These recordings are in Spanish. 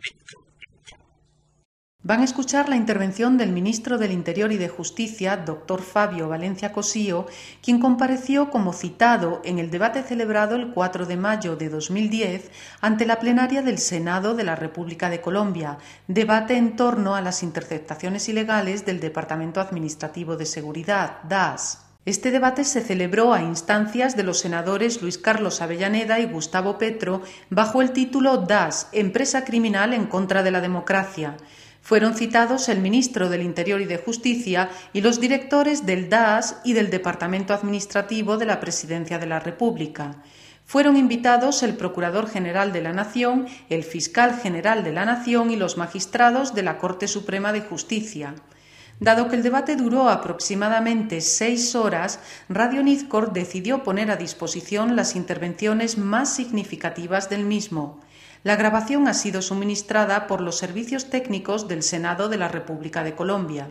Van a escuchar la intervención del ministro del Interior y de Justicia, doctor Fabio Valencia Cossío, quien compareció como citado en el debate celebrado el 4 de mayo de 2010 ante la plenaria del Senado de la República de Colombia, debate en torno a las interceptaciones ilegales del Departamento Administrativo de Seguridad, DAS. Este debate se celebró a instancias de los senadores Luis Carlos Avellaneda y Gustavo Petro bajo el título DAS, Empresa Criminal en contra de la Democracia. Fueron citados el ministro del Interior y de Justicia y los directores del DAS y del Departamento Administrativo de la Presidencia de la República. Fueron invitados el Procurador General de la Nación, el Fiscal General de la Nación y los magistrados de la Corte Suprema de Justicia. Dado que el debate duró aproximadamente 6 horas, Radio Nizcor decidió poner a disposición las intervenciones más significativas del mismo. La grabación ha sido suministrada por los servicios técnicos del Senado de la República de Colombia.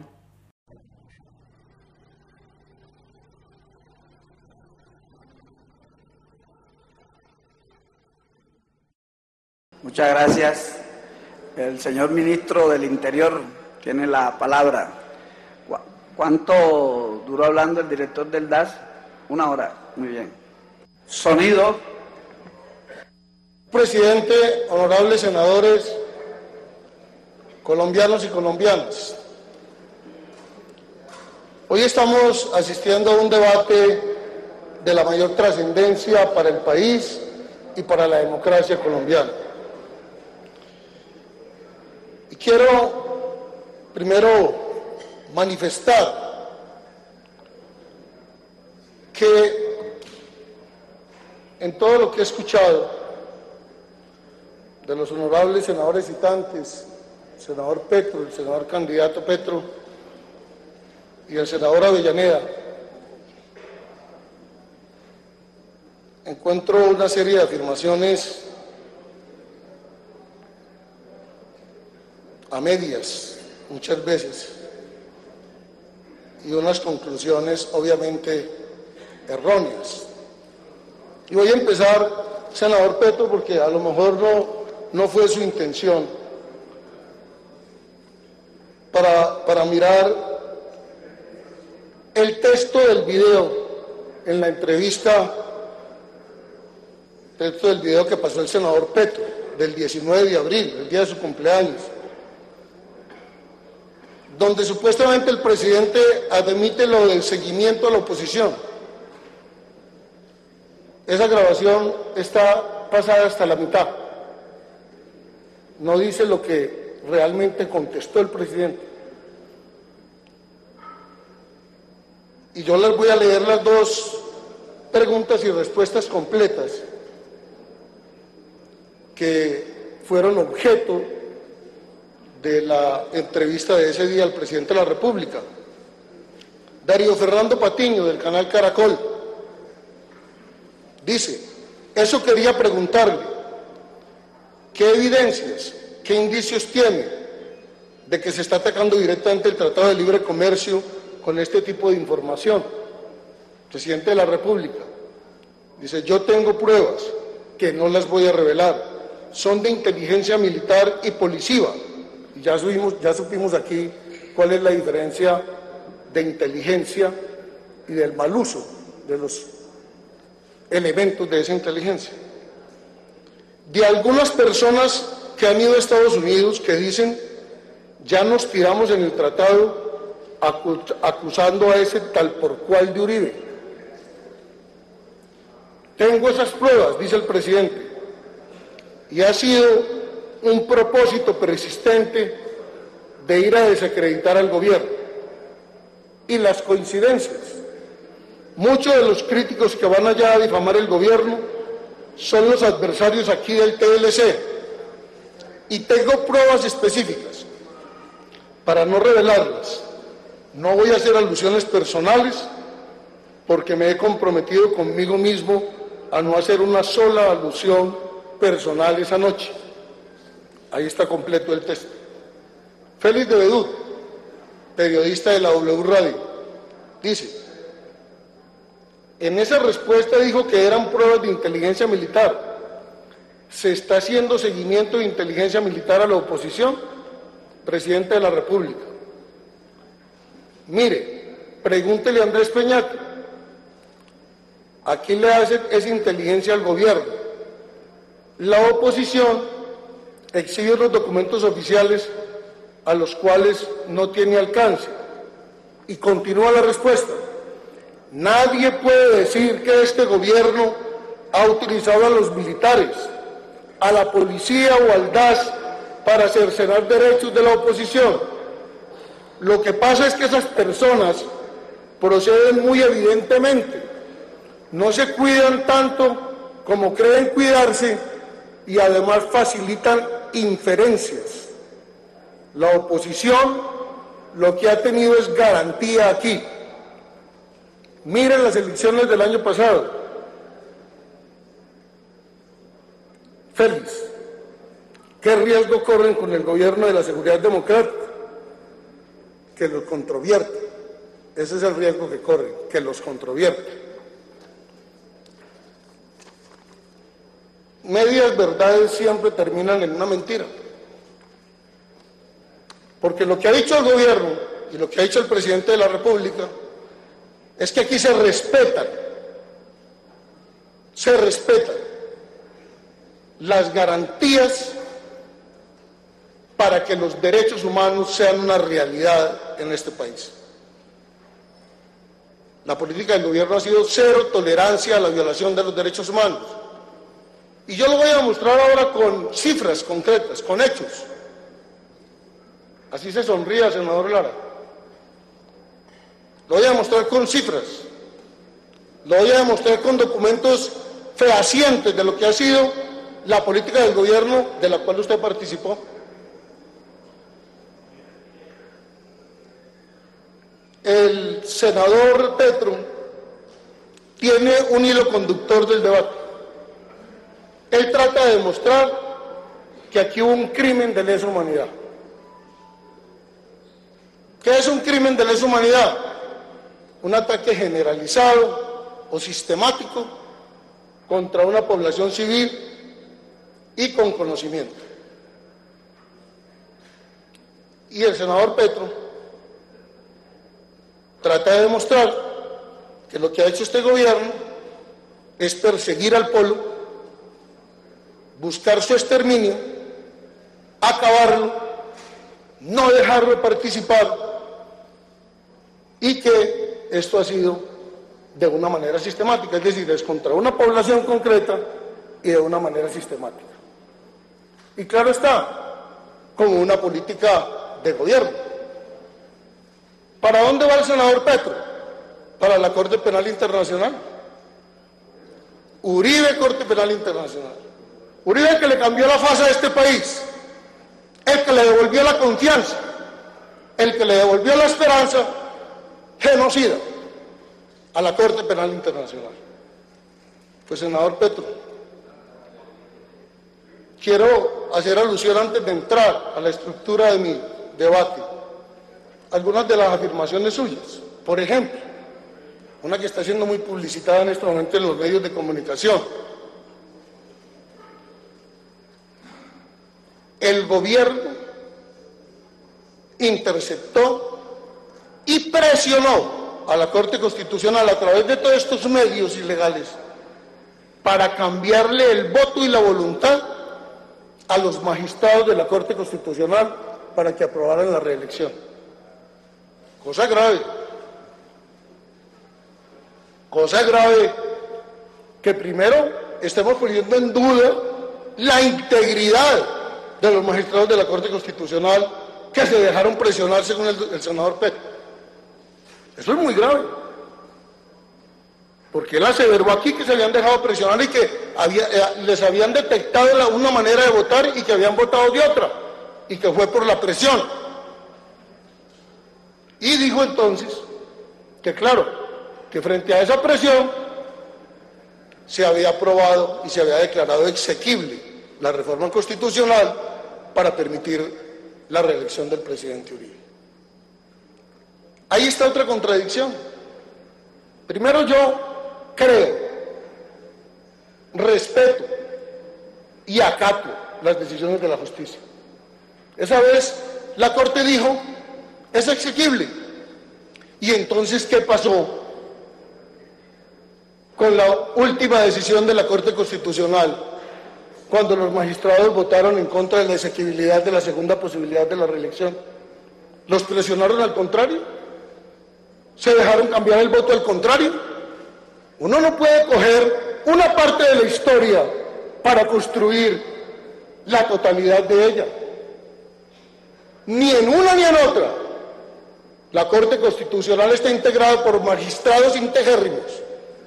Muchas gracias. El señor ministro del Interior tiene la palabra. ¿Cuánto duró hablando el director del DAS? 1 hora. Muy bien. Sonido. Presidente, honorables senadores, colombianos y colombianas. Hoy estamos asistiendo a un debate de la mayor trascendencia para el país y para la democracia colombiana. Y quiero primero manifestar que en todo lo que he escuchado de los honorables senadores citantes, el senador Petro, el senador candidato Petro y el senador Avellaneda, encuentro una serie de afirmaciones a medias, muchas veces, y unas conclusiones obviamente erróneas. Y voy a empezar, senador Petro, porque a lo mejor no fue su intención, para mirar el texto del video en la entrevista, texto del video que pasó el senador Petro, del 19 de abril, el día de su cumpleaños, donde supuestamente el presidente admite lo del seguimiento a la oposición. Esa grabación está pasada hasta la mitad. No dice lo que realmente contestó el presidente. Y yo les voy a leer las 2 preguntas y respuestas completas que fueron objeto de la entrevista de ese día al presidente de la República. Darío Fernando Patiño, del canal Caracol, dice: eso quería preguntarle, ¿qué evidencias, qué indicios tiene de que se está atacando directamente el Tratado de Libre Comercio con este tipo de información? Presidente de la República dice: yo tengo pruebas que no las voy a revelar, son de inteligencia militar y policiva. Y ya supimos aquí cuál es la diferencia de inteligencia y del mal uso de los elementos de esa inteligencia. De algunas personas que han ido a Estados Unidos que dicen: ya nos tiramos en el tratado acusando a ese tal por cual de Uribe. Tengo esas pruebas, dice el presidente, y ha sido un propósito persistente de ir a desacreditar al gobierno. Y las coincidencias. Muchos de los críticos que van allá a difamar el gobierno son los adversarios aquí del TLC. Y tengo pruebas específicas. Para no revelarlas, no voy a hacer alusiones personales, porque me he comprometido conmigo mismo a no hacer una sola alusión personal esa noche. Ahí está completo el texto. Félix de Bedú, periodista de la W Radio, dice: en esa respuesta dijo que eran pruebas de inteligencia militar. ¿Se está haciendo seguimiento de inteligencia militar a la oposición? Presidente de la República. Mire, pregúntele a Andrés Peñate, ¿a quién le hace esa inteligencia al gobierno? La oposición exhibe los documentos oficiales a los cuales no tiene alcance. Y continúa la respuesta. Nadie puede decir que este gobierno ha utilizado a los militares, a la policía o al DAS para cercenar derechos de la oposición. Lo que pasa es que esas personas proceden muy evidentemente, no se cuidan tanto como creen cuidarse y además facilitan inferencias. La oposición lo que ha tenido es garantía aquí. Miren las elecciones del año pasado. Félix, ¿qué riesgo corren con el gobierno de la Seguridad Democrática? Que los controvierte. Ese es el riesgo que corren, que los controvierte. Medias verdades siempre terminan en una mentira. Porque lo que ha dicho el gobierno y lo que ha dicho el presidente de la República es que aquí se respetan las garantías para que los derechos humanos sean una realidad en este país. La política del gobierno ha sido cero tolerancia a la violación de los derechos humanos. Y yo lo voy a mostrar ahora con cifras concretas, con hechos. Así se sonría, senador Lara. Lo voy a mostrar con cifras. Lo voy a demostrar con documentos fehacientes de lo que ha sido la política del gobierno de la cual usted participó. El senador Petro tiene un hilo conductor del debate. Él trata de demostrar que aquí hubo un crimen de lesa humanidad. ¿Qué es un crimen de lesa humanidad? Un ataque generalizado o sistemático contra una población civil y con conocimiento. Y el senador Petro trata de demostrar que lo que ha hecho este gobierno es perseguir al pueblo, buscar su exterminio, acabarlo, no dejarlo participar, y que esto ha sido de una manera sistemática, es decir, es contra una población concreta y de una manera sistemática. Y claro está, como una política de gobierno. ¿Para dónde va el senador Petro? Para la Corte Penal Internacional. Uribe, Corte Penal Internacional. Uribe, el que le cambió la faz a este país, el que le devolvió la confianza, el que le devolvió la esperanza, genocida a la Corte Penal Internacional. Pues, senador Petro, quiero hacer alusión antes de entrar a la estructura de mi debate, algunas de las afirmaciones suyas. Por ejemplo, una que está siendo muy publicitada en este momento en los medios de comunicación. El gobierno interceptó y presionó a la Corte Constitucional a través de todos estos medios ilegales para cambiarle el voto y la voluntad a los magistrados de la Corte Constitucional para que aprobaran la reelección. Cosa grave. Cosa grave que primero estemos poniendo en duda la integridad de los magistrados de la Corte Constitucional que se dejaron presionar, según el senador Petro. Eso es muy grave, porque él aseveró aquí que se habían dejado presionar y que les habían detectado una manera de votar y que habían votado de otra, y que fue por la presión. Y dijo entonces que claro, que frente a esa presión se había aprobado y se había declarado exequible la reforma constitucional para permitir la reelección del presidente Uribe. Ahí está otra contradicción. Primero, yo creo, respeto y acato las decisiones de la justicia. Esa vez la Corte dijo, es exequible. ¿Y entonces qué pasó con la última decisión de la Corte Constitucional, cuando los magistrados votaron en contra de la exequibilidad de la segunda posibilidad de la reelección? ¿Los presionaron al contrario? ¿Se dejaron cambiar el voto al contrario? Uno no puede coger una parte de la historia para construir la totalidad de ella. Ni en una ni en otra. La Corte Constitucional está integrada por magistrados integérrimos.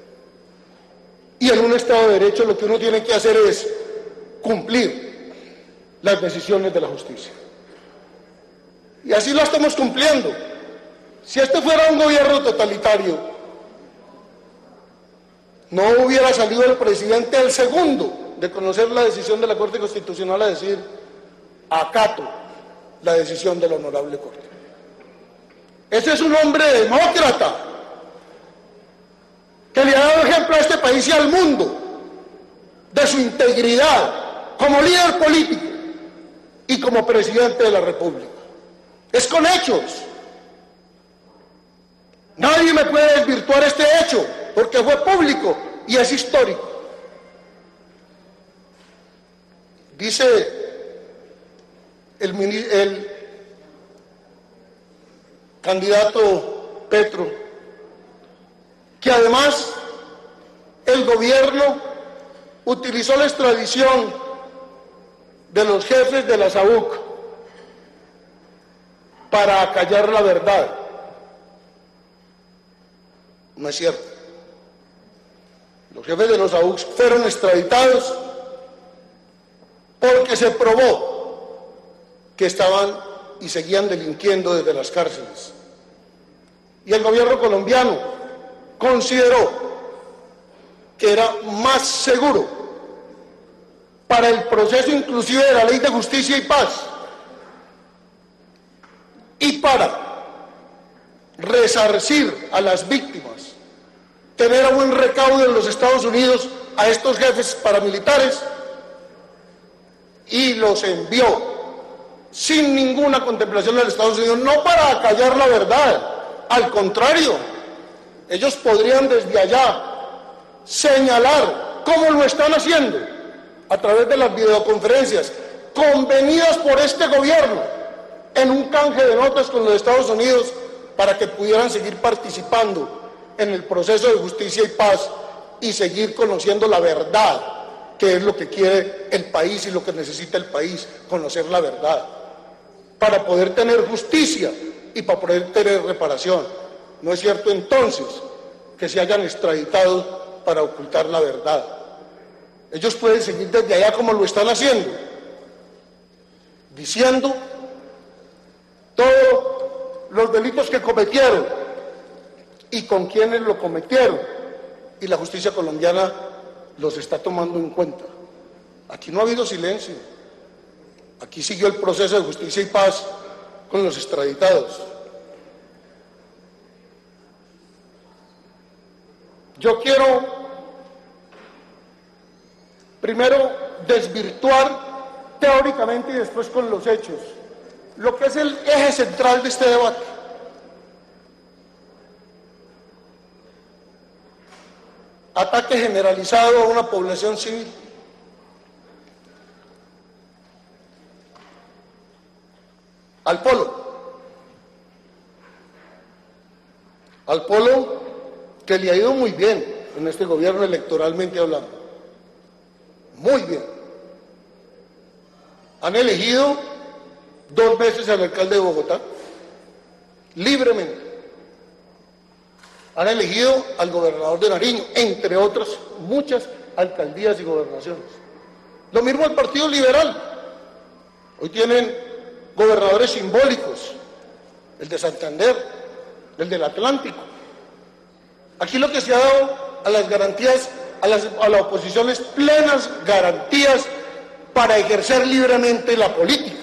Y en un Estado de Derecho lo que uno tiene que hacer es cumplir las decisiones de la justicia. Y así lo estamos cumpliendo. Si este fuera un gobierno totalitario, no hubiera salido el presidente al segundo de conocer la decisión de la Corte Constitucional a decir, acato la decisión de la Honorable Corte. Ese es un hombre demócrata que le ha dado ejemplo a este país y al mundo de su integridad como líder político y como presidente de la República. Es con hechos. Nadie me puede desvirtuar este hecho porque fue público y es histórico. Dice el candidato Petro que además el gobierno utilizó la extradición de los jefes de la SAUC para acallar la verdad. No es cierto. Los jefes de los SAUC fueron extraditados porque se probó que estaban y seguían delinquiendo desde las cárceles. Y el gobierno colombiano consideró que era más seguro para el proceso inclusive de la Ley de Justicia y Paz y para resarcir a las víctimas, tener a buen recaudo en los Estados Unidos a estos jefes paramilitares, y los envió sin ninguna contemplación a los Estados Unidos, no para acallar la verdad, al contrario, ellos podrían desde allá señalar cómo lo están haciendo a través de las videoconferencias convenidas por este gobierno en un canje de notas con los Estados Unidos para que pudieran seguir participando en el proceso de justicia y paz y seguir conociendo la verdad, que es lo que quiere el país y lo que necesita el país, conocer la verdad, para poder tener justicia y para poder tener reparación. ¿No es cierto entonces que se hayan extraditado para ocultar la verdad? Ellos pueden seguir desde allá como lo están haciendo, diciendo todos los delitos que cometieron y con quienes lo cometieron, y la justicia colombiana los está tomando en cuenta. Aquí no ha habido silencio, aquí siguió el proceso de justicia y paz con los extraditados. Yo quiero primero desvirtuar teóricamente y después con los hechos lo que es el eje central de este debate. Ataque generalizado a una población civil. Al polo que le ha ido muy bien en este gobierno electoralmente hablando, muy bien. Han elegido 2 veces al alcalde de Bogotá, libremente. Han elegido al gobernador de Nariño, entre otras muchas alcaldías y gobernaciones. Lo mismo el Partido Liberal. Hoy tienen gobernadores simbólicos, el de Santander, el del Atlántico. Aquí lo que se ha dado a las garantías, a la oposición es plenas garantías para ejercer libremente la política.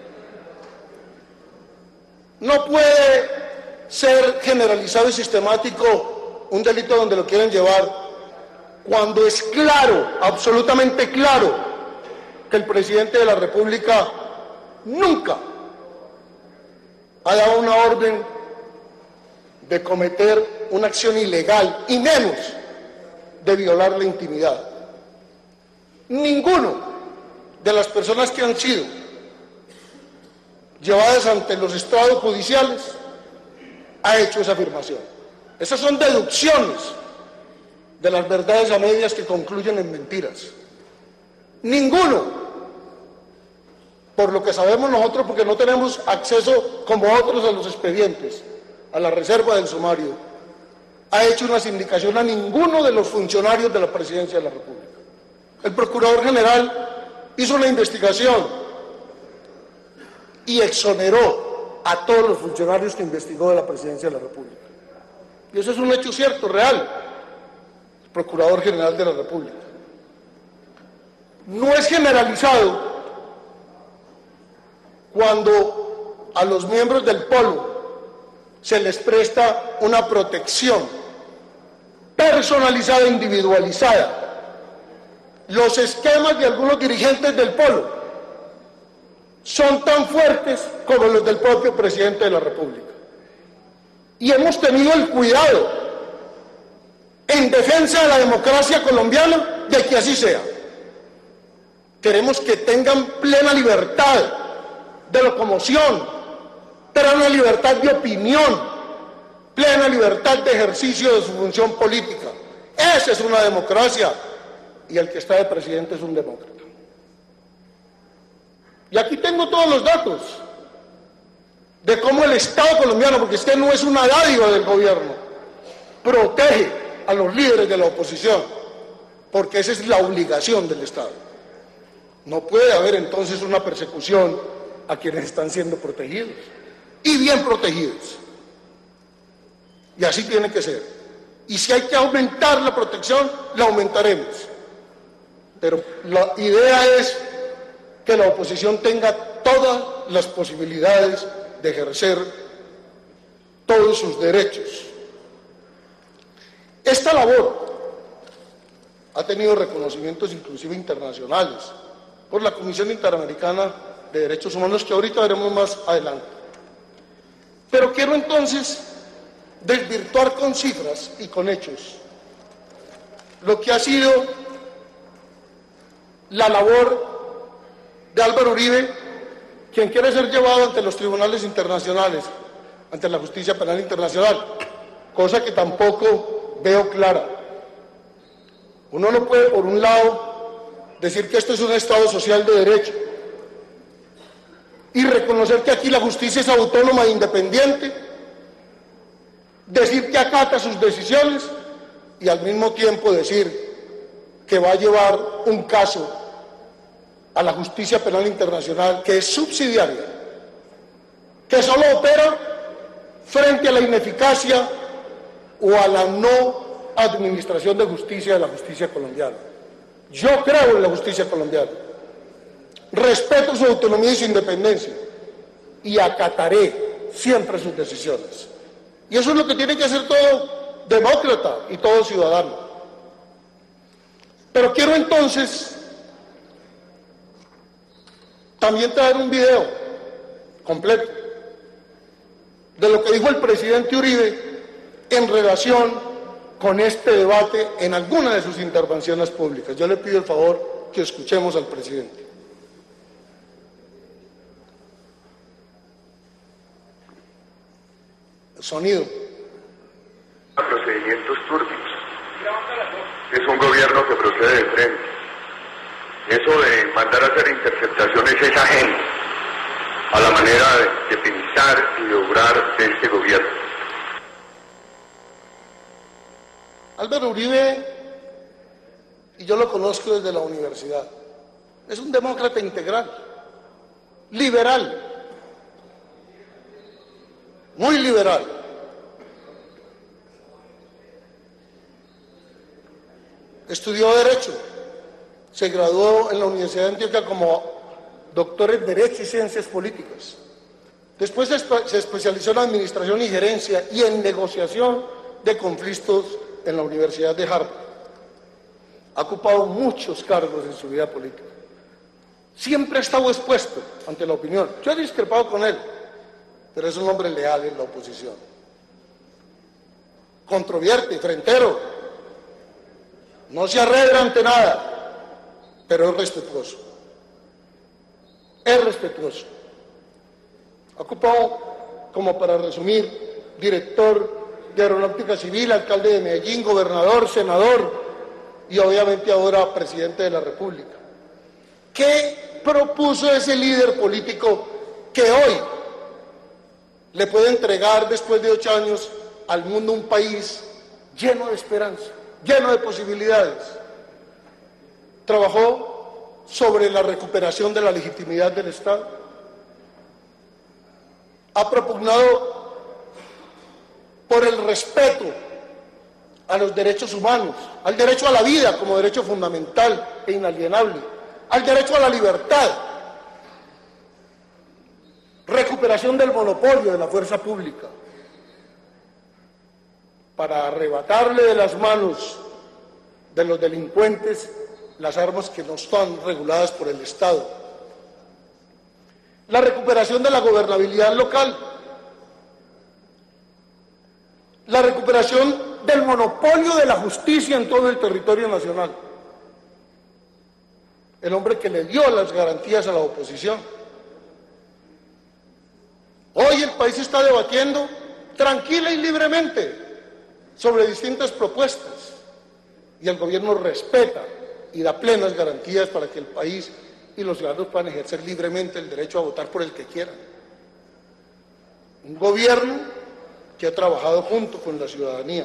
No puede ser generalizado y sistemático un delito donde lo quieren llevar cuando es claro, absolutamente claro, que el presidente de la República nunca ha dado una orden de cometer una acción ilegal y menos de violar la intimidad. Ninguno de las personas que han sido llevadas ante los estrados judiciales ha hecho esa afirmación. Esas son deducciones de las verdades a medias que concluyen en mentiras. Ninguno, por lo que sabemos nosotros, porque no tenemos acceso como otros a los expedientes, a la reserva del sumario, ha hecho una sindicación a ninguno de los funcionarios de la Presidencia de la República. El Procurador General hizo una investigación y exoneró a todos los funcionarios que investigó de la Presidencia de la República. Y eso es un hecho cierto, real. El Procurador General de la República. No es generalizado cuando a los miembros del Polo se les presta una protección personalizada, individualizada. Los esquemas de algunos dirigentes del Polo son tan fuertes como los del propio presidente de la República. Y hemos tenido el cuidado, en defensa de la democracia colombiana, de que así sea. Queremos que tengan plena libertad de locomoción, plena libertad de opinión, plena libertad de ejercicio de su función política. Esa es una democracia, y el que está de presidente es un demócrata. Y aquí tengo todos los datos de cómo el Estado colombiano, porque es que no es una dádiva del gobierno, protege a los líderes de la oposición, porque esa es la obligación del Estado. No puede haber entonces una persecución a quienes están siendo protegidos, y bien protegidos. Y así tiene que ser. Y si hay que aumentar la protección, la aumentaremos. Pero la idea es que la oposición tenga todas las posibilidades de ejercer todos sus derechos. Esta labor ha tenido reconocimientos inclusive internacionales por la Comisión Interamericana de Derechos Humanos, que ahorita veremos más adelante. Pero quiero entonces desvirtuar con cifras y con hechos lo que ha sido la labor de Álvaro Uribe, quien quiere ser llevado ante los tribunales internacionales, ante la justicia penal internacional, cosa que tampoco veo clara. Uno no puede, por un lado, decir que esto es un Estado social de derecho y reconocer que aquí la justicia es autónoma e independiente, decir que acata sus decisiones y al mismo tiempo decir que va a llevar un caso a la justicia penal internacional que es subsidiaria, que solo opera frente a la ineficacia o a la no administración de justicia de la justicia colombiana. Yo creo en la justicia colombiana, respeto su autonomía y su independencia y acataré siempre sus decisiones. Y eso es lo que tiene que hacer todo demócrata y todo ciudadano. Pero quiero entonces también traer un video completo de lo que dijo el presidente Uribe en relación con este debate en alguna de sus intervenciones públicas. Yo le pido el favor que escuchemos al presidente. Sonido. Procedimientos turbios. Es un gobierno que procede de frente. Eso de mandar a hacer interceptaciones es ajeno a la manera de pensar y de obrar de este gobierno. Álvaro Uribe, y yo lo conozco desde la universidad, es un demócrata integral, liberal, muy liberal. Estudió Derecho, se graduó en la Universidad de Antioquia como doctor en Derecho y Ciencias Políticas. Después se especializó en Administración y Gerencia y en Negociación de Conflictos en la Universidad de Harvard. Ha ocupado muchos cargos en su vida política. siempre ha estado expuesto ante la opinión. Yo he discrepado con él, pero es un hombre leal en la oposición. Controvierte, frentero, no se arredra ante nada, pero es respetuoso. Es respetuoso. Ha ocupado, como para resumir, director de Aeronáutica Civil, alcalde de Medellín, gobernador, senador y obviamente ahora presidente de la República. ¿Qué propuso ese líder político que hoy le puede entregar, después de 8 años, al mundo un país lleno de esperanza, lleno de posibilidades? Trabajó sobre la recuperación de la legitimidad del Estado. Ha propugnado por el respeto a los derechos humanos, al derecho a la vida como derecho fundamental e inalienable, al derecho a la libertad, recuperación del monopolio de la fuerza pública, para arrebatarle de las manos de los delincuentes las armas que no están reguladas por el Estado, la recuperación de la gobernabilidad local, la recuperación del monopolio de la justicia en todo el territorio nacional. El hombre que le dio las garantías a la oposición. Hoy el país está debatiendo tranquila y libremente sobre distintas propuestas y el gobierno respeta y da plenas garantías para que el país y los ciudadanos puedan ejercer libremente el derecho a votar por el que quieran. Un gobierno que ha trabajado junto con la ciudadanía.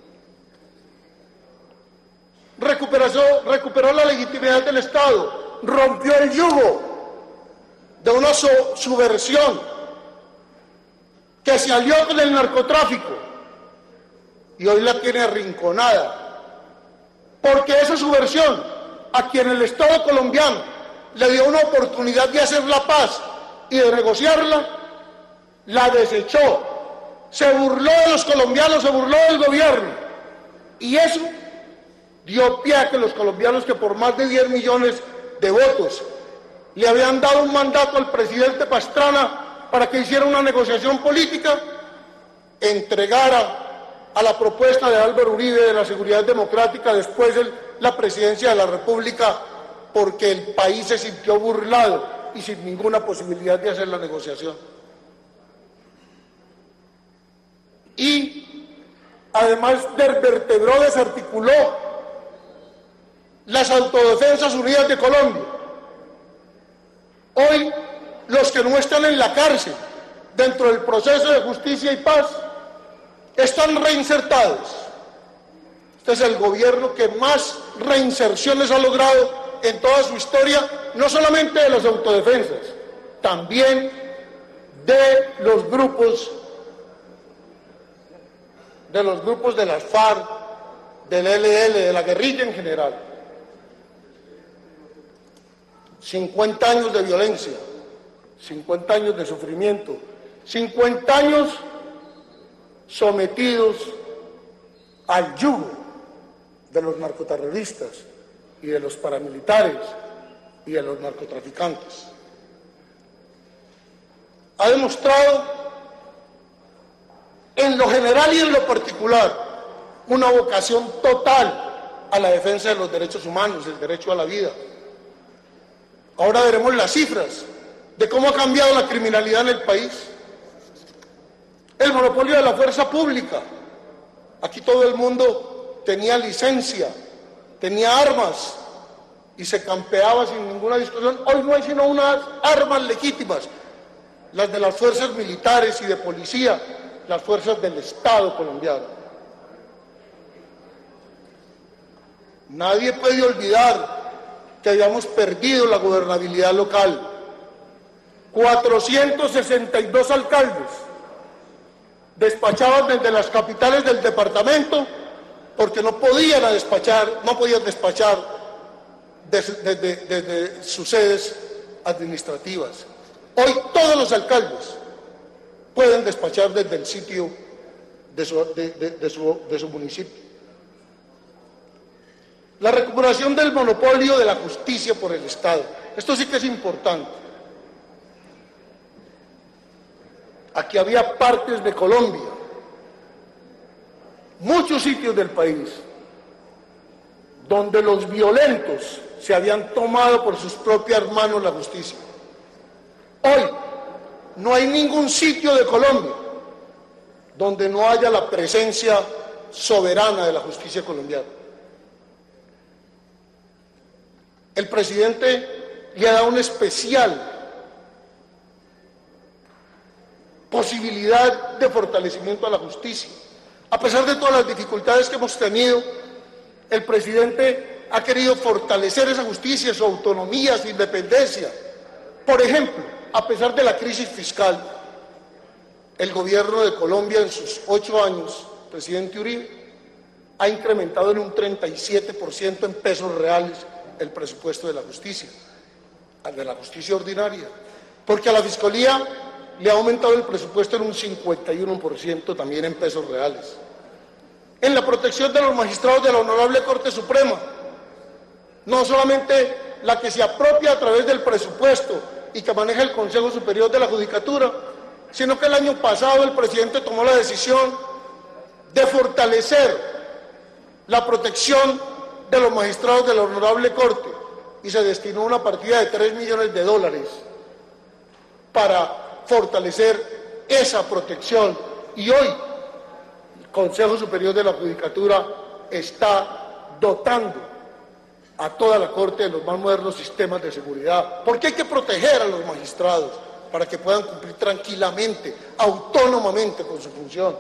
Recuperó la legitimidad del Estado, rompió el yugo de una subversión que se alió con el narcotráfico y hoy la tiene arrinconada, porque esa subversión a quien el Estado colombiano le dio una oportunidad de hacer la paz y de negociarla, la desechó, se burló de los colombianos, se burló del gobierno, y eso dio pie a que los colombianos, que por más de 10 millones de votos le habían dado un mandato al presidente Pastrana para que hiciera una negociación política, entregara a la propuesta de Álvaro Uribe de la seguridad democrática después de la presidencia de la República, porque el país se sintió burlado y sin ninguna posibilidad de hacer la negociación. Y además desvertebró, desarticuló las Autodefensas Unidas de Colombia. Hoy, los que no están en la cárcel, dentro del proceso de justicia y paz, están reinsertados. Este es el gobierno que más reinserciones ha logrado en toda su historia, no solamente de las autodefensas, también de los grupos de las FARC, del ELN, de la guerrilla en general. 50 años de violencia, 50 años de sufrimiento, 50 años sometidos al yugo de los narcoterroristas y de los paramilitares y de los narcotraficantes. Ha demostrado en lo general y en lo particular una vocación total a la defensa de los derechos humanos, el derecho a la vida. Ahora veremos las cifras de cómo ha cambiado la criminalidad en el país. El monopolio de la fuerza pública. Aquí todo el mundo tenía licencia, tenía armas y se campeaba sin ninguna discusión. Hoy no hay sino unas armas legítimas, las de las fuerzas militares y de policía, las fuerzas del Estado colombiano. Nadie puede olvidar que habíamos perdido la gobernabilidad local. 462 alcaldes despachaban desde las capitales del departamento porque no podían despachar desde sus sedes administrativas. Hoy todos los alcaldes pueden despachar desde el sitio de su municipio. La recuperación del monopolio de la justicia por el Estado, Esto sí que es importante. Aquí había partes de Colombia, muchos sitios del país, donde los violentos se habían tomado por sus propias manos la justicia. Hoy no hay ningún sitio de Colombia donde no haya la presencia soberana de la justicia colombiana. El presidente le ha dado una especial posibilidad de fortalecimiento a la justicia. A pesar de todas las dificultades que hemos tenido, el presidente ha querido fortalecer esa justicia, su autonomía, su independencia. Por ejemplo, a pesar de la crisis fiscal, el gobierno de Colombia en sus 8 años, presidente Uribe, ha incrementado en un 37% en pesos reales el presupuesto de la justicia ordinaria, porque a la Fiscalía le ha aumentado el presupuesto en un 51% también en pesos reales. En la protección de los magistrados de la Honorable Corte Suprema, no solamente la que se apropia a través del presupuesto y que maneja el Consejo Superior de la Judicatura, sino que el año pasado el presidente tomó la decisión de fortalecer la protección de los magistrados de la Honorable Corte y se destinó una partida de $3 millones para fortalecer esa protección. Y hoy el Consejo Superior de la Judicatura está dotando a toda la Corte de los más modernos sistemas de seguridad, porque hay que proteger a los magistrados para que puedan cumplir tranquilamente, autónomamente con su función.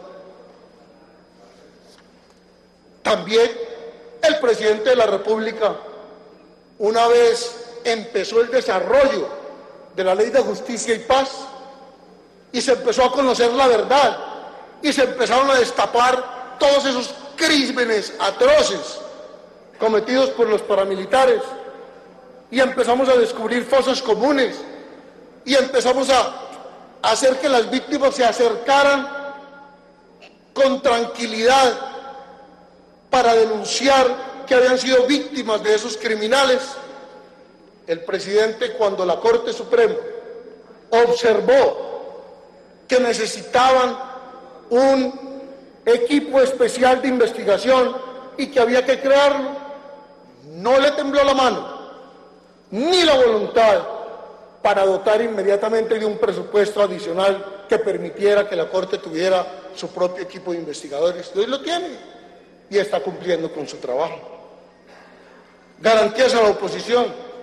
También el presidente de la República, una vez empezó el desarrollo de la Ley de Justicia y Paz, y se empezó a conocer la verdad, y se empezaron a destapar todos esos crímenes atroces cometidos por los paramilitares, y empezamos a descubrir fosas comunes, y empezamos a hacer que las víctimas se acercaran con tranquilidad para denunciar que habían sido víctimas de esos criminales. El presidente, cuando la Corte Suprema observó que necesitaban un equipo especial de investigación y que había que crearlo, no le tembló la mano ni la voluntad para dotar inmediatamente de un presupuesto adicional que permitiera que la Corte tuviera su propio equipo de investigadores. Hoy lo tiene y está cumpliendo con su trabajo. Garantías a la oposición.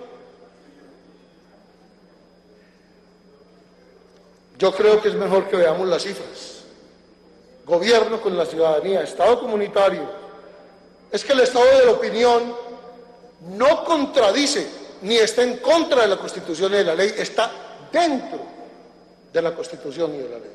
Yo creo que es mejor que veamos las cifras. Gobierno con la ciudadanía, Estado comunitario. Es que el estado de la opinión no contradice ni está en contra de la Constitución y de la ley, está dentro de la Constitución y de la ley.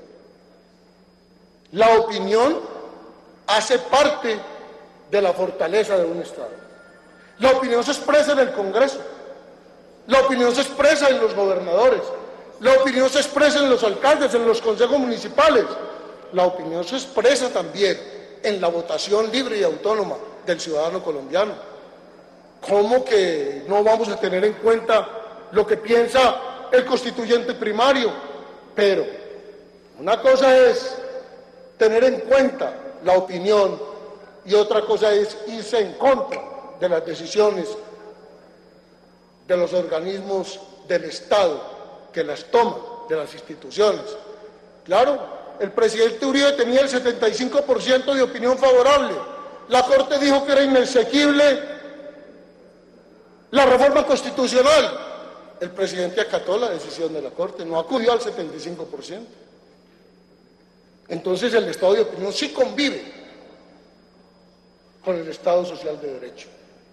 La opinión hace parte de la fortaleza de un Estado. La opinión se expresa en el Congreso, la opinión se expresa en los gobernadores, la opinión se expresa en los alcaldes, en los consejos municipales, la opinión se expresa también en la votación libre y autónoma del ciudadano colombiano. ¿Cómo que no vamos a tener en cuenta lo que piensa el constituyente primario? Pero una cosa es tener en cuenta la opinión y otra cosa es irse en contra de las decisiones de los organismos del Estado que las toman, de las instituciones. Claro, el presidente Uribe tenía el 75% de opinión favorable. La Corte dijo que era inexequible la reforma constitucional. El presidente acató la decisión de la Corte, no acudió al 75%. Entonces el Estado de opinión sí convive con el Estado social de derecho.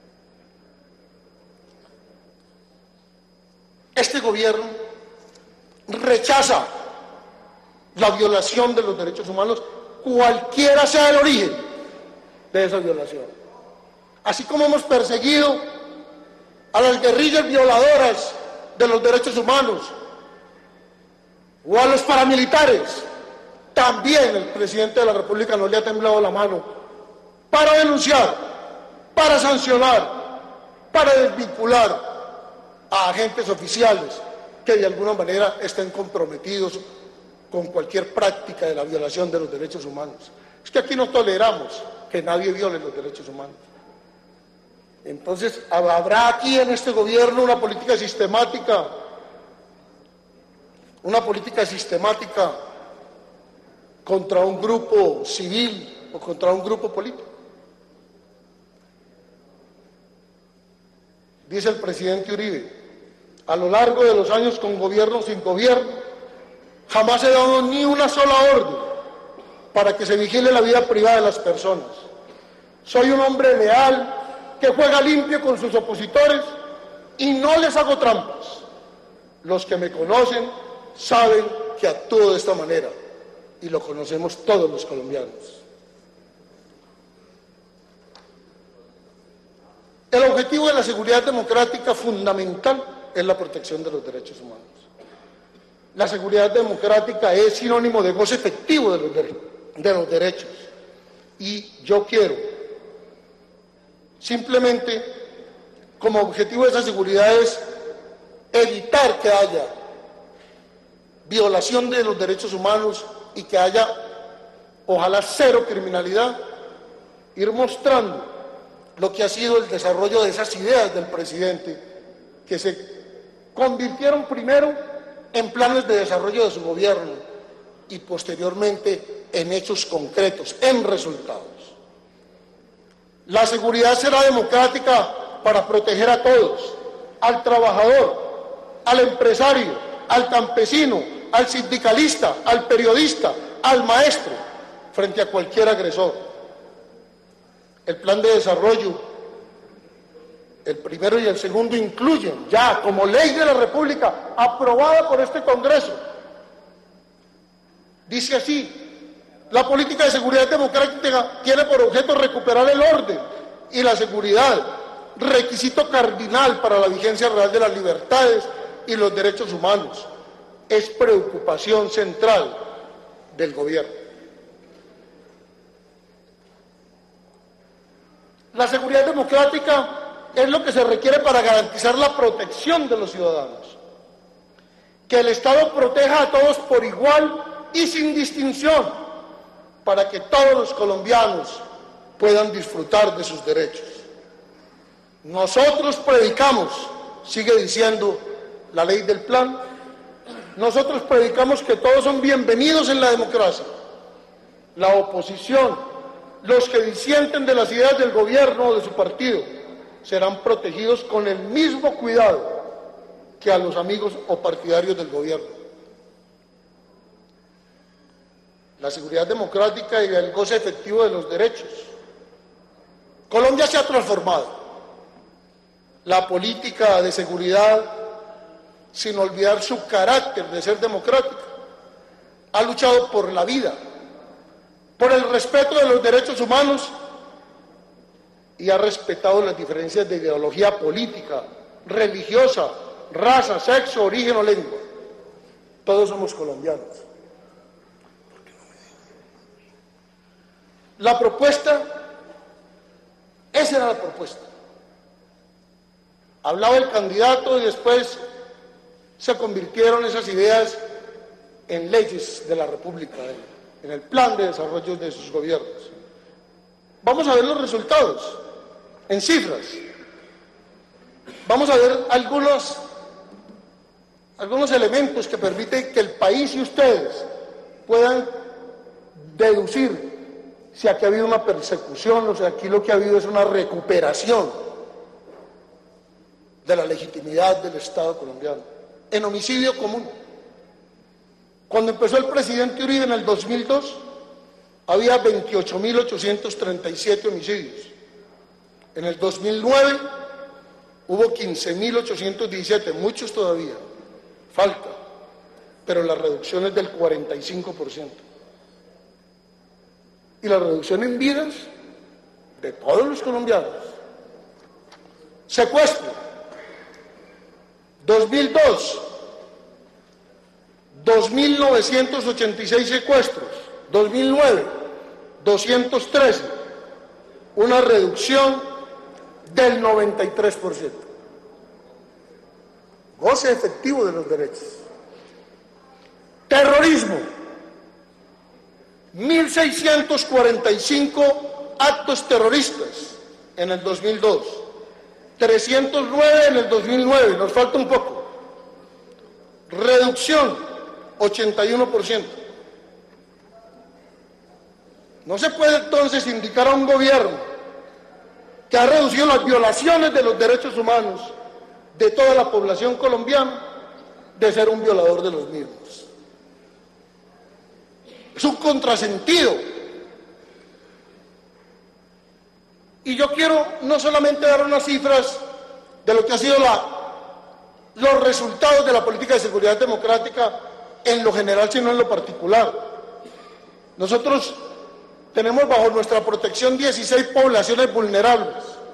Este gobierno rechaza la violación de los derechos humanos, cualquiera sea el origen de esa violación. Así como hemos perseguido a las guerrillas violadoras de los derechos humanos o a los paramilitares, también el presidente de la República no le ha temblado la mano para denunciar, para sancionar, para desvincular a agentes oficiales que de alguna manera estén comprometidos con cualquier práctica de la violación de los derechos humanos. Es que aquí no toleramos que nadie viole los derechos humanos. Entonces, habrá aquí en este gobierno una política sistemática contra un grupo civil o contra un grupo político. Dice el presidente Uribe, a lo largo de los años con gobierno o sin gobierno, jamás he dado ni una sola orden para que se vigile la vida privada de las personas. Soy un hombre leal que juega limpio con sus opositores y no les hago trampas. Los que me conocen saben que actúo de esta manera y lo conocemos todos los colombianos. El objetivo de la seguridad democrática fundamental es la protección de los derechos humanos. La seguridad democrática es sinónimo de goce efectivo de los derechos. Y yo quiero, simplemente, como objetivo de esa seguridad es evitar que haya violación de los derechos humanos y que haya, ojalá, cero criminalidad, ir mostrando lo que ha sido el desarrollo de esas ideas del presidente, que se convirtieron primero en planes de desarrollo de su gobierno y posteriormente en hechos concretos, en resultados. La seguridad será democrática para proteger a todos, al trabajador, al empresario, al campesino, al sindicalista, al periodista, al maestro, frente a cualquier agresor. El plan de desarrollo, el primero y el segundo, incluyen ya como ley de la República, aprobada por este Congreso. Dice así: la política de seguridad democrática tiene por objeto recuperar el orden y la seguridad, requisito cardinal para la vigencia real de las libertades y los derechos humanos. Es preocupación central del gobierno. La seguridad democrática es lo que se requiere para garantizar la protección de los ciudadanos. Que el Estado proteja a todos por igual y sin distinción, para que todos los colombianos puedan disfrutar de sus derechos. Nosotros predicamos, sigue diciendo la ley del plan, nosotros predicamos que todos son bienvenidos en la democracia. La oposición, los que disienten de las ideas del gobierno o de su partido, serán protegidos con el mismo cuidado que a los amigos o partidarios del gobierno. La seguridad democrática y el goce efectivo de los derechos. Colombia se ha transformado. La política de seguridad, sin olvidar su carácter de ser democrática, ha luchado por la vida, por el respeto de los derechos humanos y ha respetado las diferencias de ideología política, religiosa, raza, sexo, origen o lengua. Todos somos colombianos. La propuesta, esa era la propuesta. Hablaba el candidato y después se convirtieron esas ideas en leyes de la República, en el plan de desarrollo de sus gobiernos. Vamos a ver los resultados, en cifras. Vamos a ver algunos elementos que permiten que el país y ustedes puedan deducir si aquí ha habido una persecución o si aquí lo que ha habido es una recuperación de la legitimidad del Estado colombiano. En homicidio común. Cuando empezó el presidente Uribe en el 2002, había 28.837 homicidios. En el 2009 hubo 15.817, muchos todavía, falta, pero la reducción es del 45%. Y la reducción en vidas de todos los colombianos. Secuestro, 2002, 2.986 secuestros, 2009, 213, una reducción del 93%. goce efectivo de los derechos. Terrorismo, 1.645 actos terroristas en el 2002, 309 en el 2009, nos falta un poco. Reducción, 81%. No se puede entonces indicar a un gobierno que ha reducido las violaciones de los derechos humanos de toda la población colombiana de ser un violador de los mismos. Es un contrasentido. Y yo quiero no solamente dar unas cifras de lo que ha sido los resultados de la política de seguridad democrática en lo general, sino en lo particular. Nosotros tenemos bajo nuestra protección 16 poblaciones vulnerables.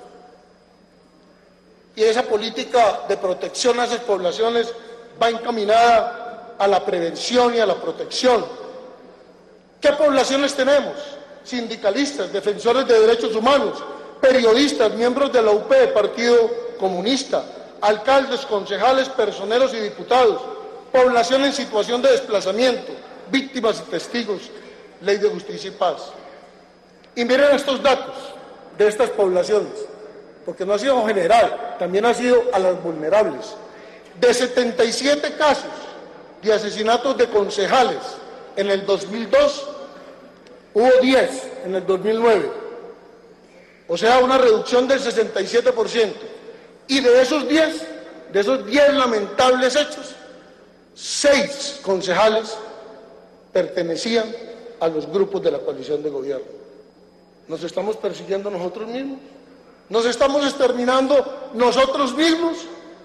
Y esa política de protección a esas poblaciones va encaminada a la prevención y a la protección. ¿Qué poblaciones tenemos? Sindicalistas, defensores de derechos humanos, periodistas, miembros de la UP, Partido Comunista, alcaldes, concejales, personeros y diputados, población en situación de desplazamiento, víctimas y testigos, Ley de Justicia y Paz. Y miren estos datos de estas poblaciones, porque no ha sido general, también ha sido a las vulnerables. De 77 casos de asesinatos de concejales en el 2002, hubo 10 en el 2009, o sea, una reducción del 67%. Y de esos 10 lamentables hechos, 6 concejales pertenecían a los grupos de la coalición de gobierno. ¿Nos estamos persiguiendo nosotros mismos? ¿Nos estamos exterminando nosotros mismos?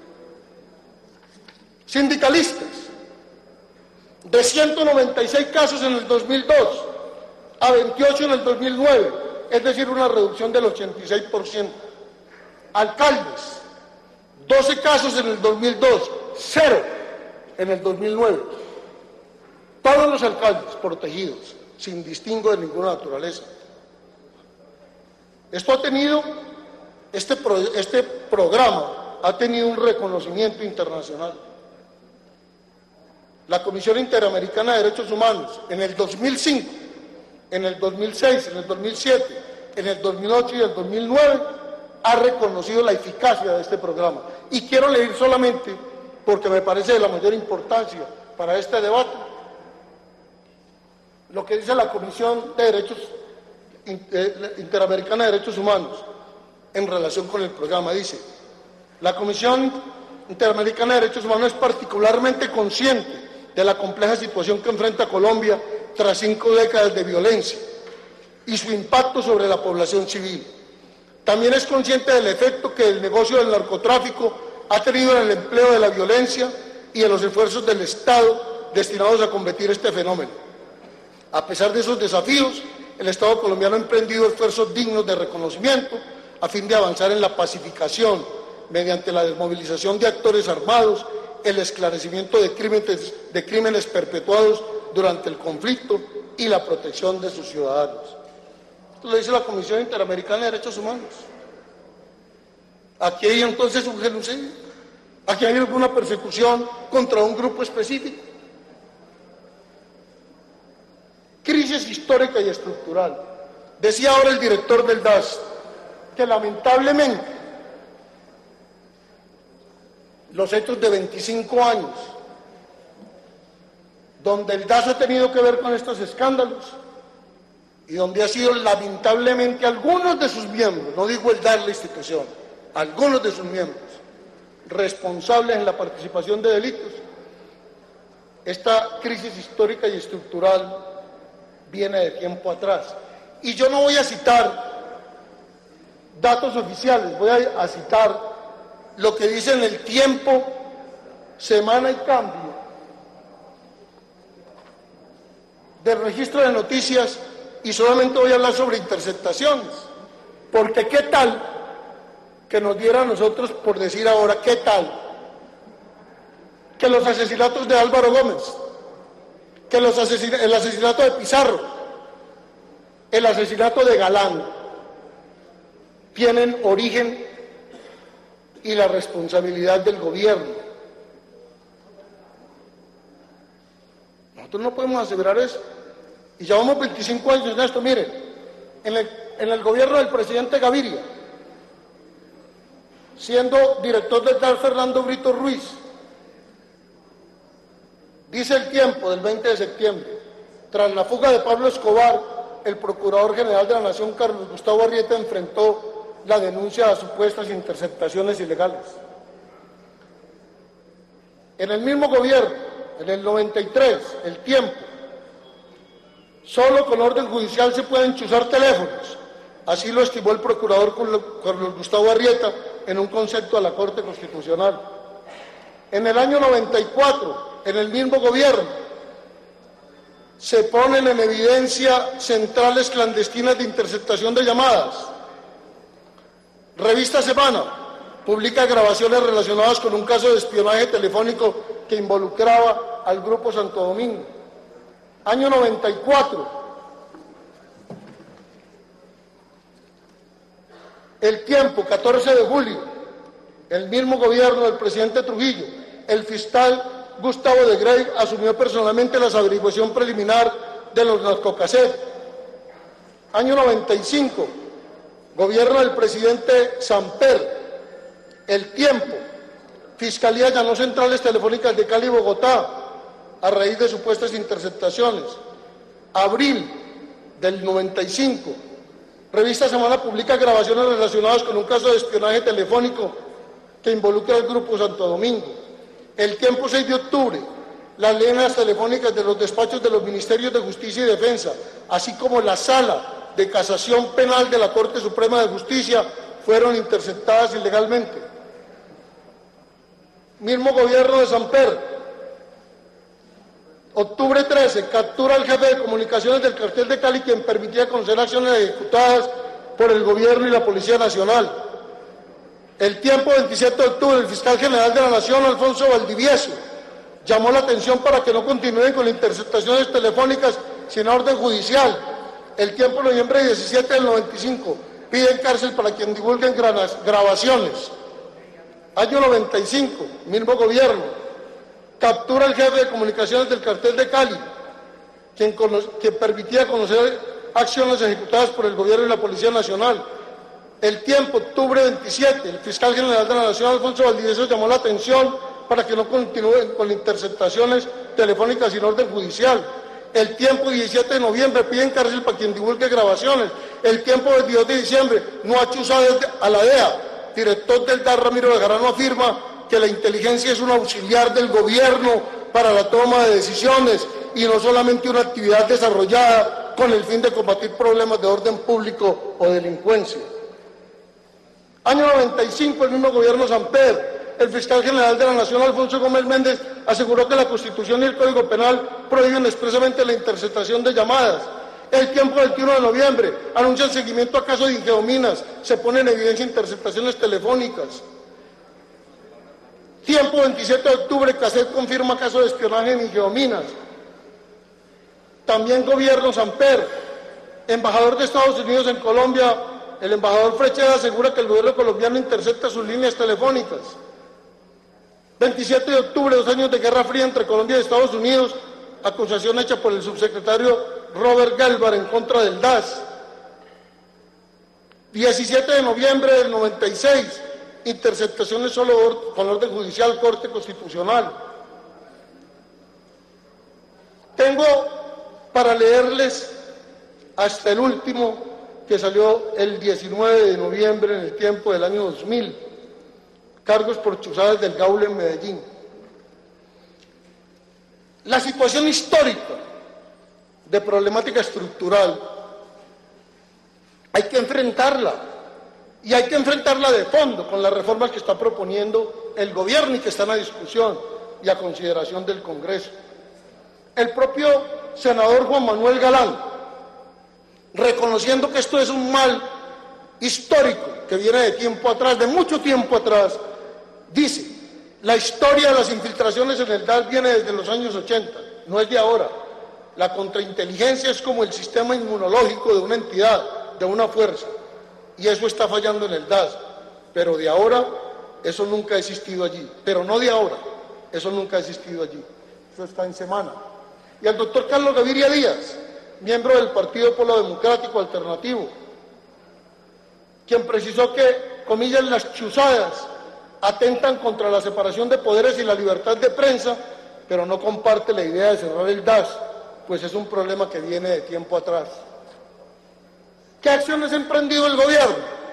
Sindicalistas, de 196 casos en el 2002 a 28 en el 2009, es decir, una reducción del 86%. Alcaldes, 12 casos en el 2002, 0 en el 2009. Todos los alcaldes protegidos, sin distingo de ninguna naturaleza. Esto ha tenido, este programa ha tenido un reconocimiento internacional. La Comisión Interamericana de Derechos Humanos en el 2005, en el 2006, en el 2007, en el 2008 y el 2009 ha reconocido la eficacia de este programa. Y quiero leer solamente, porque me parece de la mayor importancia para este debate, lo que dice la Comisión Interamericana de Derechos Humanos en relación con el programa. Dice: la Comisión Interamericana de Derechos Humanos es particularmente consciente de la compleja situación que enfrenta Colombia tras 5 décadas de violencia y su impacto sobre la población civil. También es consciente del efecto que el negocio del narcotráfico ha tenido en el empleo de la violencia y en los esfuerzos del Estado destinados a combatir este fenómeno. A pesar de esos desafíos, el Estado colombiano ha emprendido esfuerzos dignos de reconocimiento a fin de avanzar en la pacificación mediante la desmovilización de actores armados, el esclarecimiento de crímenes perpetuados durante el conflicto y la protección de sus ciudadanos. Esto lo dice la Comisión Interamericana de Derechos Humanos. Aquí hay entonces un genocidio, aquí hay alguna persecución contra un grupo específico. Crisis histórica y estructural. Decía ahora el director del DAS que lamentablemente los hechos de 25 años, donde el DAS ha tenido que ver con estos escándalos y donde ha sido lamentablemente algunos de sus miembros, no digo el DAS la institución, algunos de sus miembros responsables en la participación de delitos, esta crisis histórica y estructural viene de tiempo atrás. Y yo no voy a citar datos oficiales, voy a citar lo que dice en el Tiempo, Semana y Cambio, del registro de noticias, y solamente voy a hablar sobre interceptaciones, porque qué tal que nos diera a nosotros por decir ahora, qué tal que los asesinatos de Álvaro Gómez, que el asesinato de Pizarro, el asesinato de Galán, tienen origen y la responsabilidad del gobierno Nosotros no podemos aseverar eso. Y llevamos 25 años en esto. Miren, en el gobierno del presidente Gaviria, siendo director del DAS Fernando Brito Ruiz, dice El Tiempo del 20 de septiembre, tras la fuga de Pablo Escobar, el Procurador General de la Nación, Carlos Gustavo Arrieta, enfrentó la denuncia a supuestas interceptaciones ilegales. En el mismo gobierno, en el 93, El Tiempo, solo con orden judicial se pueden chuzar teléfonos. Así lo estimó el Procurador Carlos Gustavo Arrieta en un concepto a la Corte Constitucional. En el año 94, en el mismo gobierno, se ponen en evidencia centrales clandestinas de interceptación de llamadas. Revista Semana publica grabaciones relacionadas con un caso de espionaje telefónico que involucraba al Grupo Santo Domingo. Año 94. El Tiempo, 14 de julio, el mismo gobierno del presidente Trujillo, el fiscal Gustavo de Grey asumió personalmente la averiguación preliminar de los narcocassettes. Año 95, gobierno del presidente Samper, El Tiempo, Fiscalía allanó centrales telefónicas de Cali y Bogotá a raíz de supuestas interceptaciones. Abril del 95, Revista Semana publica grabaciones relacionadas con un caso de espionaje telefónico que involucra al Grupo Santo Domingo. El Tiempo, 6 de octubre, las líneas telefónicas de los despachos de los Ministerios de Justicia y Defensa, así como la Sala de Casación Penal de la Corte Suprema de Justicia, fueron interceptadas ilegalmente. Mismo gobierno de Samper, octubre 13, captura al jefe de comunicaciones del cartel de Cali, quien permitía conocer acciones ejecutadas por el gobierno y la Policía Nacional. El Tiempo, 27 de octubre, el fiscal general de la Nación, Alfonso Valdivieso, llamó la atención para que no continúen con interceptaciones telefónicas sin orden judicial. El Tiempo, noviembre 17 del 95, piden cárcel para quien divulguen grabaciones. Año 95, mismo gobierno, captura al jefe de comunicaciones del cartel de Cali, quien permitía conocer acciones ejecutadas por el gobierno y la Policía Nacional. El Tiempo, octubre 27, el fiscal general de la Nación, Alfonso Valdivieso, llamó la atención para que no continúen con interceptaciones telefónicas sin orden judicial. El Tiempo, 17 de noviembre, piden cárcel para quien divulgue grabaciones. El Tiempo, 22 de diciembre, no achuza a la DEA. Director del DAS, Ramiro Bejarano, afirma que la inteligencia es un auxiliar del gobierno para la toma de decisiones y no solamente una actividad desarrollada con el fin de combatir problemas de orden público o delincuencia. Año 95, el mismo gobierno Samper, el fiscal general de la Nación, Alfonso Gómez Méndez, aseguró que la Constitución y el Código Penal prohíben expresamente la interceptación de llamadas. El Tiempo, 21 de noviembre, anuncia el seguimiento a casos de Ingeominas, se pone en evidencia interceptaciones telefónicas. Tiempo, 27 de octubre, CACET confirma caso de espionaje en Ingeominas. También gobierno Samper, embajador de Estados Unidos en Colombia, el embajador Frecheda asegura que el gobierno colombiano intercepta sus líneas telefónicas. 27 de octubre, 2 años de Guerra Fría entre Colombia y Estados Unidos, acusación hecha por el subsecretario Robert Galvar en contra del DAS. 17 de noviembre del 96, interceptaciones solo con orden judicial, Corte Constitucional. Tengo para leerles hasta el último que salió el 19 de noviembre en El Tiempo del año 2000, cargos por chuzadas del Gaule en Medellín. La situación histórica de problemática estructural hay que enfrentarla, y hay que enfrentarla de fondo con las reformas que está proponiendo el gobierno y que están a discusión y a consideración del Congreso. El propio senador Juan Manuel Galán, reconociendo que esto es un mal histórico que viene de tiempo atrás, de mucho tiempo atrás, dice: la historia de las infiltraciones en el DAS viene desde los años 80, no es de ahora. La contrainteligencia es como el sistema inmunológico de una entidad, de una fuerza, y eso está fallando en el DAS, pero de ahora eso nunca ha existido allí, pero no de ahora, eso nunca ha existido allí. Eso está en Semana. y al doctor Carlos Gaviria Díaz, miembro del Partido Polo Democrático Alternativo, quien precisó que, comillas, las chuzadas atentan contra la separación de poderes y la libertad de prensa, pero no comparte la idea de cerrar el DAS, pues es un problema que viene de tiempo atrás. ¿Qué acciones ha emprendido el gobierno?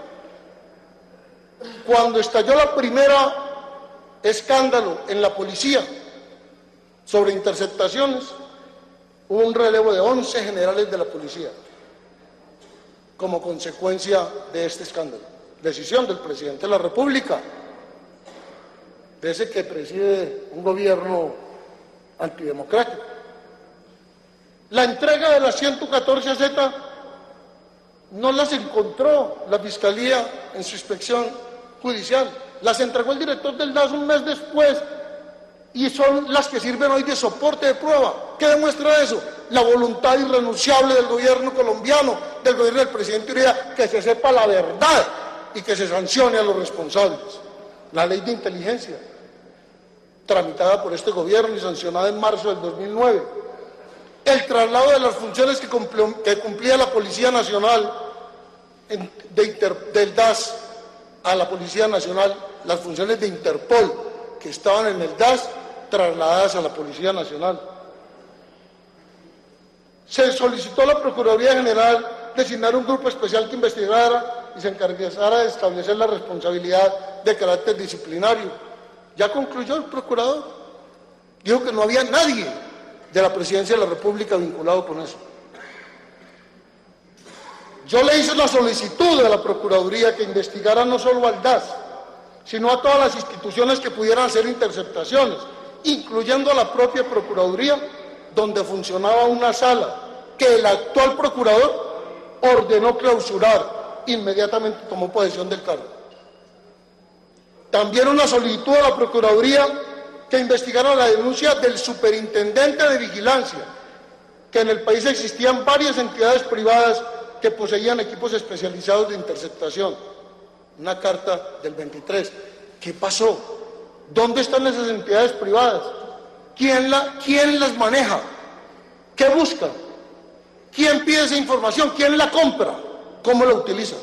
Cuando estalló la primera escándalo en la policía sobre interceptaciones, hubo un relevo de 11 generales de la policía como consecuencia de este escándalo. Decisión del presidente de la República, de ese que preside un gobierno antidemocrático. La entrega de las 114Z no las encontró la Fiscalía en su inspección judicial, las entregó el director del DAS un mes después y son las que sirven hoy de soporte de prueba. ¿Qué demuestra eso? La voluntad irrenunciable del gobierno colombiano, del gobierno del presidente Uribe, que se sepa la verdad y que se sancione a los responsables. La ley de inteligencia, tramitada por este gobierno y sancionada en marzo del 2009. El traslado de las funciones que cumplía la Policía Nacional del DAS a la Policía Nacional, las funciones de Interpol que estaban en el DAS, trasladadas a la Policía Nacional. Se solicitó a la Procuraduría General designar un grupo especial que investigara y se encargara de establecer la responsabilidad de carácter disciplinario. Ya concluyó el procurador, dijo que no había nadie de la Presidencia de la República vinculado con eso. Yo le hice la solicitud a la Procuraduría que investigara no solo al DAS, sino a todas las instituciones que pudieran hacer interceptaciones, incluyendo a la propia Procuraduría, donde funcionaba una sala que el actual procurador ordenó clausurar, inmediatamente tomó posesión del cargo. También una solicitud a la Procuraduría que investigara la denuncia del superintendente de vigilancia, que en el país existían varias entidades privadas que poseían equipos especializados de interceptación. Una carta del 23. ¿Qué pasó? ¿Dónde están esas entidades privadas? ¿Quién las maneja? ¿Qué busca? ¿Quién pide esa información? ¿Quién la compra? ¿Cómo la utiliza?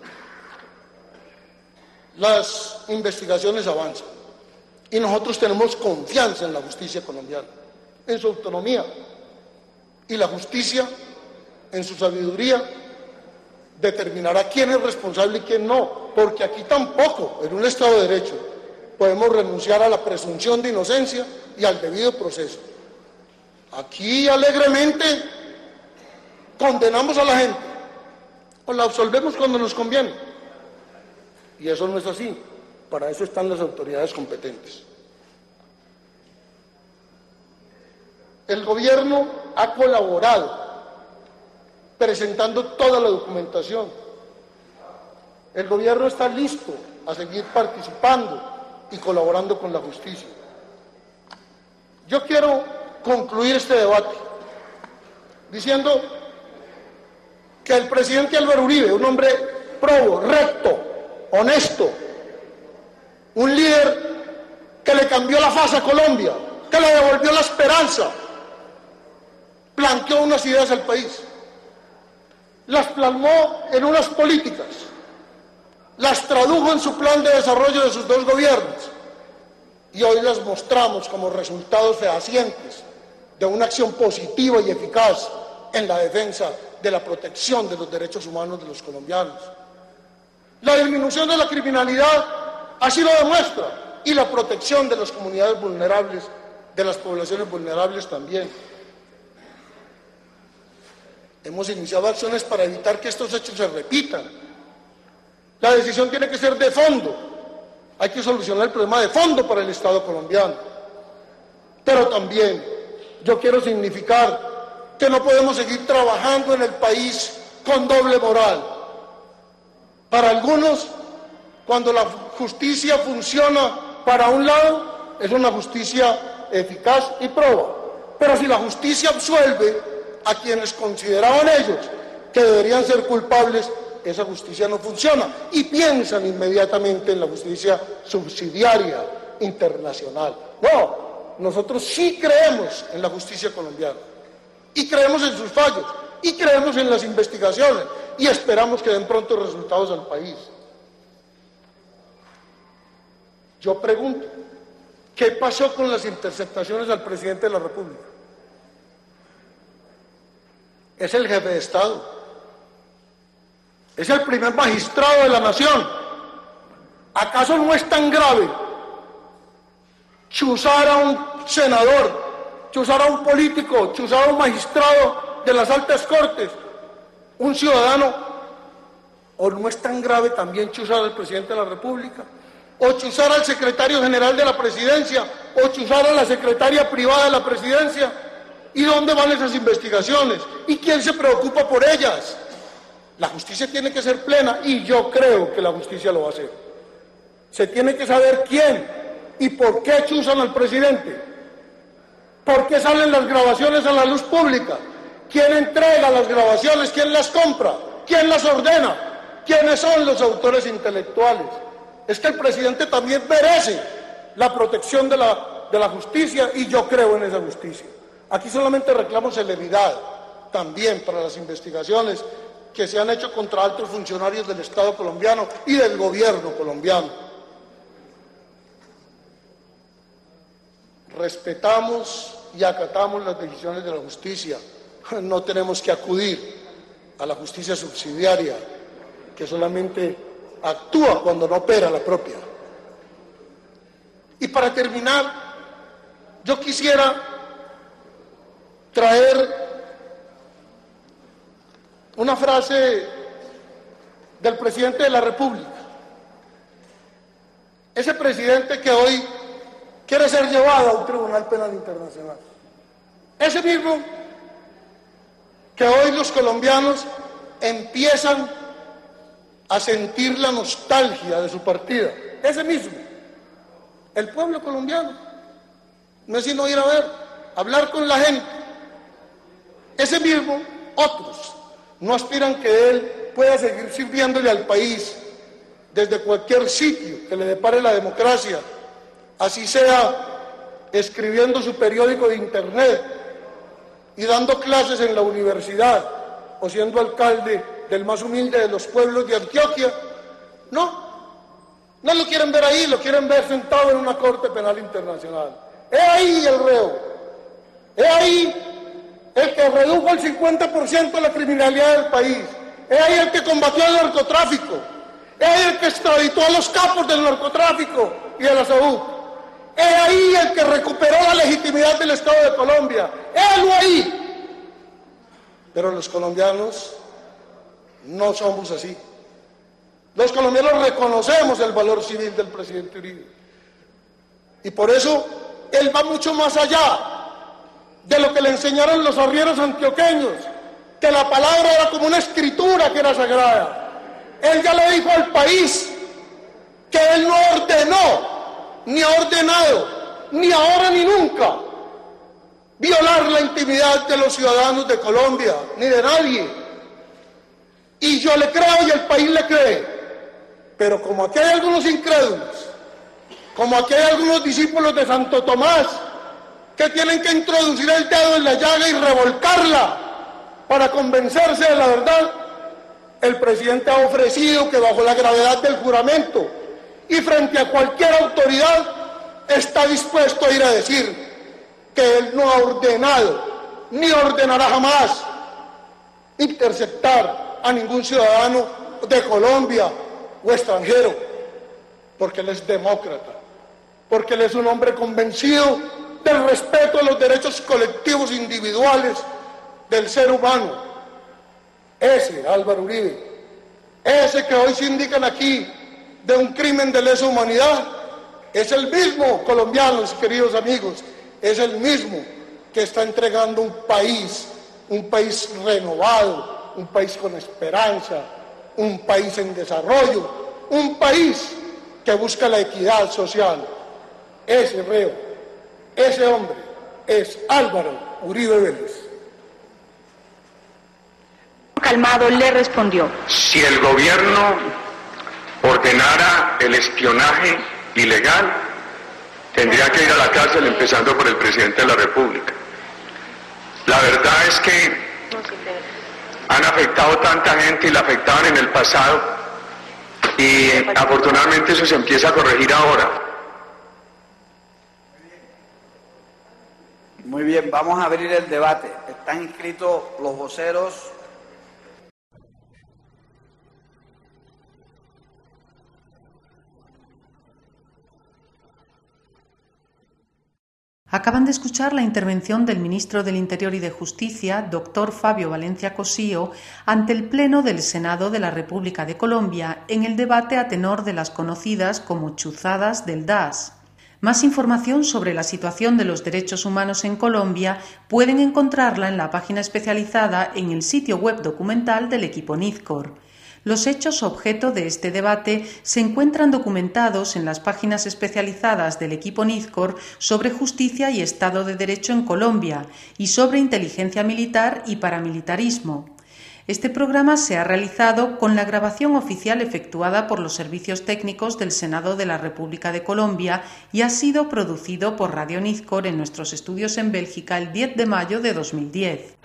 Las investigaciones avanzan y nosotros tenemos confianza en la justicia colombiana, en su autonomía, y la justicia, en su sabiduría, determinará quién es responsable y quién no, porque aquí tampoco, en un Estado de Derecho, podemos renunciar a la presunción de inocencia y al debido proceso. Aquí alegremente condenamos a la gente o la absolvemos cuando nos conviene, y eso no es así. Para eso están las autoridades competentes. El gobierno ha colaborado presentando toda la documentación. El gobierno está listo a seguir participando y colaborando con la justicia. Yo quiero concluir este debate diciendo que el presidente Álvaro Uribe, un hombre probo, recto, honesto, un líder que le cambió la faz a Colombia, que le devolvió la esperanza, planteó unas ideas al país, las plasmó en unas políticas, las tradujo en su plan de desarrollo de sus dos gobiernos y hoy las mostramos como resultados fehacientes de una acción positiva y eficaz en la defensa de la protección de los derechos humanos de los colombianos. La disminución de la criminalidad así lo demuestra, y la protección de las comunidades vulnerables, de las poblaciones vulnerables también. Hemos iniciado acciones para evitar que estos hechos se repitan. La decisión tiene que ser de fondo. Hay que solucionar el problema de fondo para el Estado colombiano. Pero también yo quiero significar que no podemos seguir trabajando en el país con doble moral. Para algunos, cuando la justicia funciona para un lado, es una justicia eficaz y proba. Pero si la justicia absuelve a quienes consideraban ellos que deberían ser culpables, esa justicia no funciona y piensan inmediatamente en la justicia subsidiaria internacional. No, nosotros sí creemos en la justicia colombiana. y creemos en sus fallos, y creemos en las investigaciones, y esperamos que den pronto resultados al país. Yo pregunto, ¿qué pasó con las interceptaciones al presidente de la República? Es el jefe de Estado, es el primer magistrado de la nación. ¿Acaso no es tan grave chuzar a un senador, chuzar a un político, chuzar a un magistrado de las altas cortes, un ciudadano? ¿O no es tan grave también chuzar al presidente de la República? ¿O chuzar al secretario general de la presidencia? ¿O chuzar a la secretaria privada de la presidencia? ¿Y dónde van esas investigaciones? ¿Y quién se preocupa por ellas? La justicia tiene que ser plena, y yo creo que la justicia lo va a hacer. Se tiene que saber quién y por qué chuzan al presidente. ¿Por qué salen las grabaciones a la luz pública? ¿Quién entrega las grabaciones? ¿Quién las compra? ¿Quién las ordena? ¿Quiénes son los autores intelectuales? Es que el presidente también merece la protección de la justicia, y yo creo en esa justicia. Aquí solamente reclamo celeridad también para las investigaciones que se han hecho contra altos funcionarios del Estado colombiano y del gobierno colombiano. Respetamos y acatamos las decisiones de la justicia. No tenemos que acudir a la justicia subsidiaria, que solamente actúa cuando no opera la propia. Y para terminar, yo quisiera traer una frase del presidente de la República. Ese presidente que hoy quiere ser llevado a un tribunal penal internacional. Ese mismo que hoy los colombianos empiezan a sentir la nostalgia de su partida. Ese mismo, el pueblo colombiano. No es sino ir a ver, hablar con la gente. Ese mismo, otros, no aspiran que él pueda seguir sirviéndole al país desde cualquier sitio que le depare la democracia, así sea escribiendo su periódico de internet y dando clases en la universidad o siendo alcalde del más humilde de los pueblos de Antioquia. No lo quieren ver ahí, lo quieren ver sentado en una corte penal internacional. Es ahí el reo, es ahí el que redujo el 50% la criminalidad del país, es ahí el que combatió el narcotráfico, es ahí el que extraditó a los capos del narcotráfico y de la SAUC, es ahí el que recuperó la legitimidad del Estado de Colombia, él ahí. Pero los colombianos no somos así. Los colombianos reconocemos el valor civil del presidente Uribe, y por eso él va mucho más allá de lo que le enseñaron los arrieros antioqueños, que la palabra era como una escritura que era sagrada. Él ya le dijo al país que él no ordenó, ni ha ordenado, ni ahora ni nunca, violar la intimidad de los ciudadanos de Colombia, ni de nadie. Y yo le creo y el país le cree. Pero como aquí hay algunos incrédulos, como aquí hay algunos discípulos de Santo Tomás, que tienen que introducir el dedo en la llaga y revolcarla para convencerse de la verdad, el presidente ha ofrecido que bajo la gravedad del juramento y frente a cualquier autoridad está dispuesto a ir a decir que él no ha ordenado ni ordenará jamás interceptar a ningún ciudadano de Colombia o extranjero, porque él es demócrata, porque él es un hombre convencido del respeto a los derechos colectivos individuales del ser humano. Ese Álvaro Uribe, ese que hoy se indican aquí de un crimen de lesa humanidad, es el mismo, colombianos, queridos amigos, es el mismo que está entregando un país renovado, un país con esperanza, un país en desarrollo, un país que busca la equidad social. Ese reo, ese hombre es Álvaro Uribe Vélez. Calmado le respondió: Si el gobierno ordenara el espionaje ilegal, tendría que ir a la cárcel, empezando por el presidente de la República. La verdad es que han afectado tanta gente y la afectaban en el pasado y afortunadamente eso se empieza a corregir ahora. Muy bien, vamos a abrir el debate. Están inscritos los voceros. Acaban de escuchar la intervención del ministro del Interior y de Justicia, doctor Fabio Valencia Cossío, ante el Pleno del Senado de la República de Colombia en el debate a tenor de las conocidas como chuzadas del DAS. Más información sobre la situación de los derechos humanos en Colombia pueden encontrarla en la página especializada en el sitio web documental del equipo Nizcor. Los hechos objeto de este debate se encuentran documentados en las páginas especializadas del equipo Nizcor sobre justicia y Estado de Derecho en Colombia y sobre inteligencia militar y paramilitarismo. Este programa se ha realizado con la grabación oficial efectuada por los servicios técnicos del Senado de la República de Colombia y ha sido producido por Radio Nizcor en nuestros estudios en Bélgica el 10 de mayo de 2010.